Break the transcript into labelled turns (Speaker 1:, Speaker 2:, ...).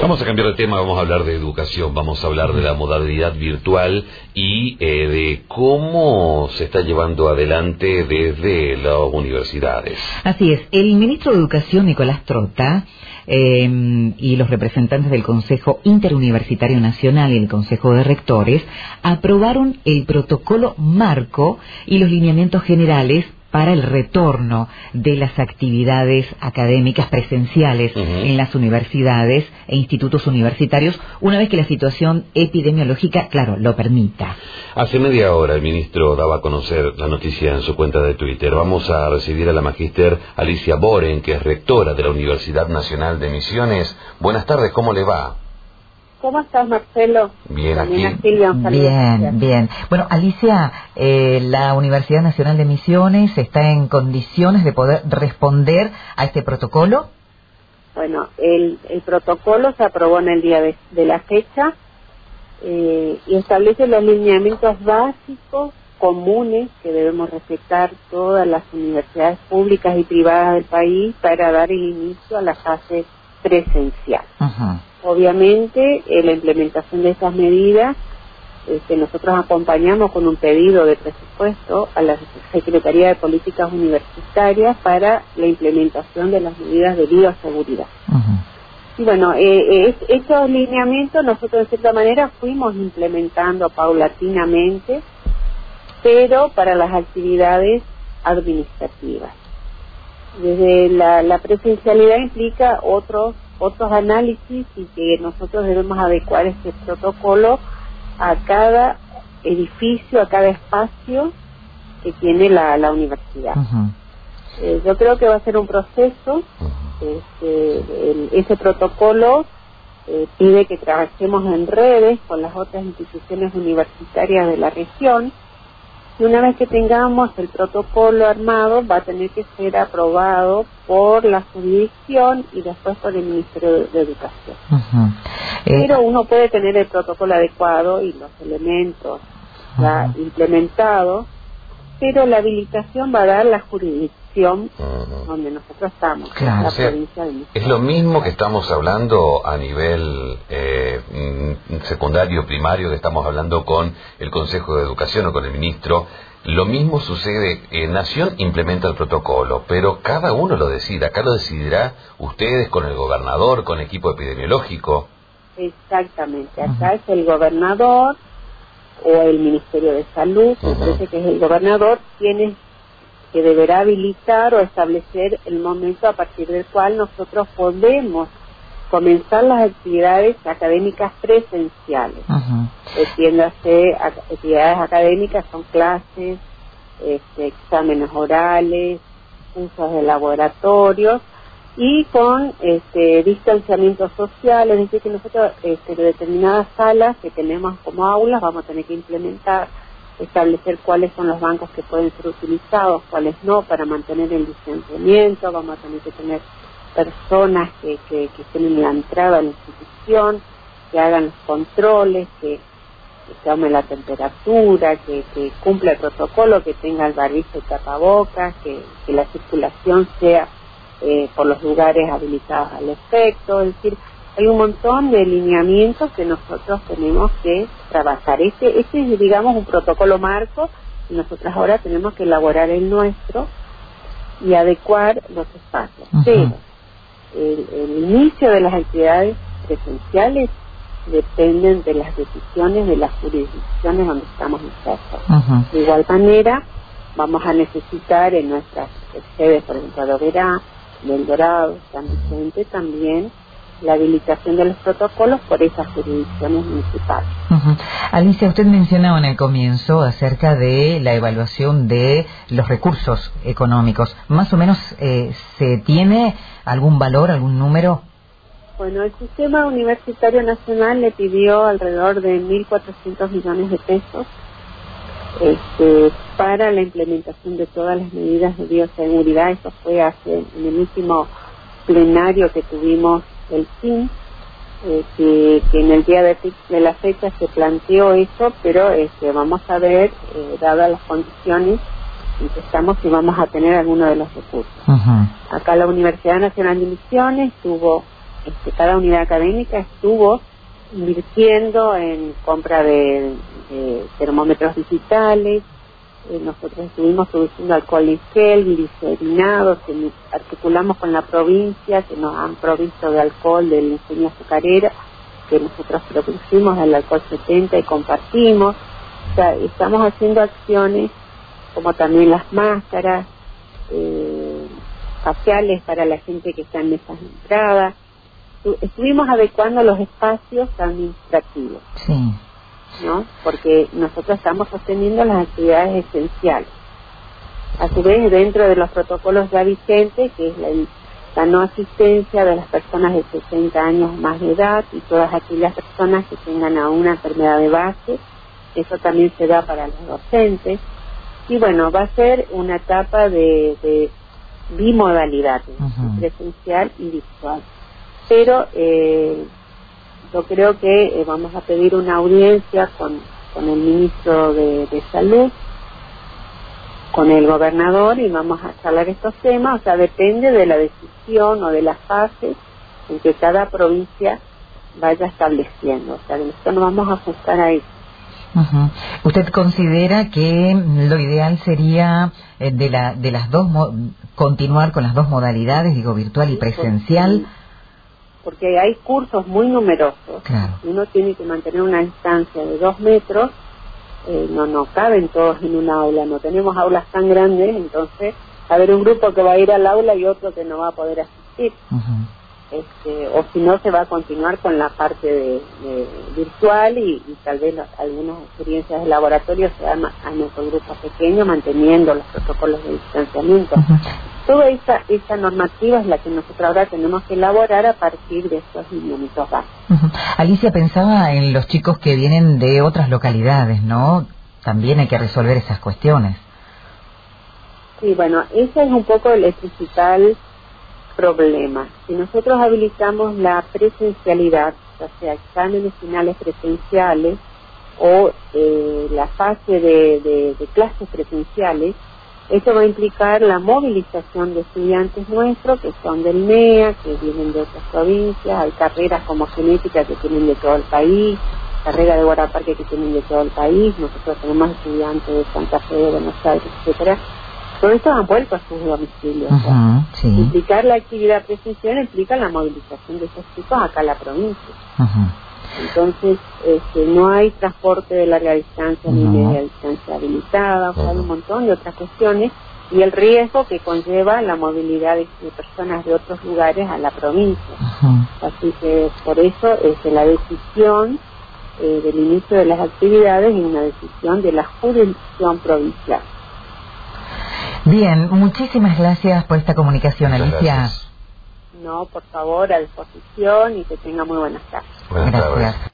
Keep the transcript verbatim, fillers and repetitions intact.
Speaker 1: Vamos a cambiar de tema, vamos a hablar de educación, vamos a hablar de la modalidad virtual y eh, de cómo se está llevando adelante desde las universidades.
Speaker 2: Así es, el ministro de Educación, Nicolás Trota, eh, y los representantes del Consejo Interuniversitario Nacional y el Consejo de Rectores aprobaron el protocolo marco y los lineamientos generales para el retorno de las actividades académicas presenciales uh-huh. en las universidades e institutos universitarios, una vez que la situación epidemiológica, claro, lo permita.
Speaker 1: Hace media hora el ministro daba a conocer la noticia en su cuenta de Twitter. Vamos a recibir a la magíster Alicia Boren, que es rectora de la Universidad Nacional de Misiones. Buenas tardes, ¿cómo le va?
Speaker 3: ¿Cómo estás, Marcelo?
Speaker 1: Bien, aquí.
Speaker 3: Silvia,
Speaker 2: bien, bien. Bueno, Alicia, eh, la Universidad Nacional de Misiones está en condiciones de poder responder a este protocolo.
Speaker 3: Bueno, el, el protocolo se aprobó en el día de, de la fecha eh, y establece los lineamientos básicos comunes que debemos respetar todas las universidades públicas y privadas del país para dar el inicio a la fase presencial. Ajá. Obviamente, eh, la implementación de esas medidas, este, nosotros acompañamos con un pedido de presupuesto a la Secretaría de Políticas Universitarias para la implementación de las medidas de bioseguridad. Uh-huh. Y bueno, eh, eh, estos lineamientos nosotros de cierta manera fuimos implementando paulatinamente, pero para las actividades administrativas. Desde la, la presencialidad implica otros otros análisis y que nosotros debemos adecuar este protocolo a cada edificio, a cada espacio que tiene la, la universidad. Uh-huh. Eh, yo creo que va a ser un proceso. Este, el, ese protocolo eh, pide que trabajemos en redes con las otras instituciones universitarias de la región. Y una vez que tengamos el protocolo armado, va a tener que ser aprobado por la jurisdicción y después por el Ministerio de, de Educación. Uh-huh. eh, Pero uno puede tener el protocolo adecuado y los elementos uh-huh. ya implementados, pero la habilitación va a dar la jurisdicción uh-huh. donde nosotros estamos,
Speaker 2: claro.
Speaker 3: la
Speaker 1: o sea,
Speaker 3: provincia de Misiones.
Speaker 1: Es lo mismo que estamos hablando a nivel eh, secundario, primario, que estamos hablando con el Consejo de Educación o con el ministro. Lo mismo sucede, eh, Nación implementa el protocolo, pero cada uno lo decide. Acá lo decidirá ustedes con el gobernador, con el equipo epidemiológico.
Speaker 3: Exactamente, acá uh-huh. es el gobernador o el Ministerio de Salud, uh-huh. me parece que es el gobernador quien es, que deberá habilitar o establecer el momento a partir del cual nosotros podemos comenzar las actividades académicas presenciales. Uh-huh. Entiéndase, actividades académicas son clases, este, exámenes orales, cursos de laboratorios y con este distanciamiento social, es decir, que nosotros este, de determinadas salas que tenemos como aulas vamos a tener que implementar, establecer cuáles son los bancos que pueden ser utilizados, cuáles no, para mantener el distanciamiento. Vamos a tener que tener personas que, que, que estén en la entrada a la institución, que hagan los controles, que, que tome la temperatura, que, que cumpla el protocolo, que tenga el barbijo y tapabocas, que, que la circulación sea eh, por los lugares habilitados al efecto. Es decir, hay un montón de lineamientos que nosotros tenemos que trabajar. Este, este es, digamos, un protocolo marco y nosotros ahora tenemos que elaborar el nuestro y adecuar los espacios. Uh-huh. Pero el, el inicio de las actividades presenciales dependen de las decisiones de las jurisdicciones donde estamos insertos. Uh-huh. De igual manera, vamos a necesitar en nuestras sedes, por ejemplo, de Oberá, del Dorado, San Vicente, también la habilitación de los protocolos por esas jurisdicciones municipales.
Speaker 2: Uh-huh. Alicia, usted mencionaba en el comienzo acerca de la evaluación de los recursos económicos. ¿Más o menos eh, se tiene algún valor, algún número?
Speaker 3: Bueno, el Sistema Universitario Nacional le pidió alrededor de mil cuatrocientos millones de pesos este, para la implementación de todas las medidas de bioseguridad. Eso fue hace en el último plenario que tuvimos el S I N, eh, que, que en el día de, de la fecha se planteó eso, pero este, vamos a ver, eh, dadas las condiciones en que estamos, si vamos a tener alguno de los recursos. Uh-huh. Acá la Universidad Nacional de Misiones tuvo este, cada unidad académica estuvo invirtiendo en compra de, de termómetros digitales. Eh, nosotros estuvimos produciendo alcohol en gel, glicerinado, que articulamos con la provincia, que nos han provisto de alcohol del ingenio azucarera, que nosotros producimos el alcohol setenta y compartimos. O sea, estamos haciendo acciones como también las máscaras, eh, faciales para la gente que está en mesas de entrada. Estuvimos adecuando los espacios administrativos,
Speaker 2: sí,
Speaker 3: ¿no? Porque nosotros estamos sosteniendo las actividades esenciales. A su vez, dentro de los protocolos ya vigentes, que es la, la no asistencia de las personas de sesenta años más de edad y todas aquellas personas que tengan aún una enfermedad de base, eso también se da para los docentes. Y bueno, va a ser una etapa de, de bimodalidad, uh-huh. presencial y virtual. Pero eh, yo creo que eh, vamos a pedir una audiencia con, con el ministro de, de Salud, con el gobernador, y vamos a charlar estos temas. O sea, depende de la decisión o de las fases en que cada provincia vaya estableciendo. O sea, nosotros nos vamos a ajustar a eso.
Speaker 2: Uh-huh. ¿Usted considera que lo ideal sería eh, de, la, de las dos mo- continuar con las dos modalidades, digo, virtual y presencial?
Speaker 3: Porque hay cursos muy numerosos,
Speaker 2: claro.
Speaker 3: Uno tiene que mantener una distancia de dos metros, eh, no no caben todos en un aula, no tenemos aulas tan grandes, entonces va a haber un grupo que va a ir al aula y otro que no va a poder asistir. Uh-huh. Este, o si no, se va a continuar con la parte de, de virtual y, y tal vez las, algunas experiencias de laboratorio se dan a nuestro grupo pequeño, manteniendo los protocolos de distanciamiento. Uh-huh. Toda esa, esa normativa es la que nosotros ahora tenemos que elaborar a partir de estos lineamientos básicos.
Speaker 2: Uh-huh. Alicia, pensaba en los chicos que vienen de otras localidades, ¿no? También hay que resolver esas cuestiones.
Speaker 3: Sí, bueno, ese es un poco el principal problema. Si nosotros habilitamos la presencialidad, o sea, exámenes finales presenciales o eh, la fase de, de, de clases presenciales, eso va a implicar la movilización de estudiantes nuestros que son del M E A, que vienen de otras provincias. Hay carreras como genética que tienen de todo el país, carrera de Guaraparque que tienen de todo el país. Nosotros tenemos estudiantes de Santa Fe, de Buenos Aires, etcétera. Todo esto han vuelto a sus domicilios.
Speaker 2: Uh-huh,
Speaker 3: ¿no?
Speaker 2: sí.
Speaker 3: Implicar la actividad presencial implica la movilización de esos chicos acá a la provincia.
Speaker 2: Uh-huh.
Speaker 3: Entonces, este, no hay transporte de larga distancia uh-huh. ni media distancia habilitada, o sea, uh-huh. hay un montón de otras cuestiones, y el riesgo que conlleva la movilidad de, de personas de otros lugares a la provincia. Uh-huh. Así que por eso este, la decisión eh, del inicio de las actividades es una decisión de la jurisdicción provincial.
Speaker 2: Bien, muchísimas gracias por esta comunicación,
Speaker 1: Muchas
Speaker 2: Alicia.
Speaker 1: Gracias.
Speaker 3: No, por favor, a disposición y que tenga muy buenas tardes.
Speaker 1: Buenas
Speaker 2: gracias.
Speaker 1: tardes.